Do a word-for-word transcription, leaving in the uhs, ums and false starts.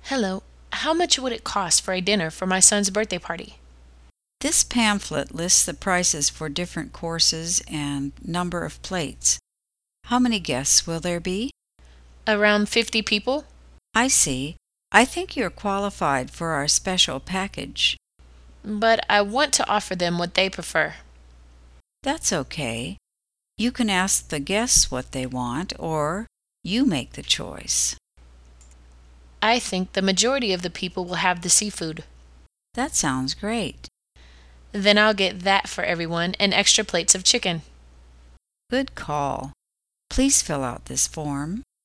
Hello. How much would it cost for a dinner for my son's birthday party? This pamphlet lists the prices for different courses and number of plates. How many guests will there be? Around fifty people? I see. I think you're qualified for our special package. But I want to offer them what they prefer. That's okay. You can ask the guests what they want, or you make the choice. I think the majority of the people will have the seafood. That sounds great. Then I'll get that for everyone and extra plates of chicken. Good call. Please fill out this form.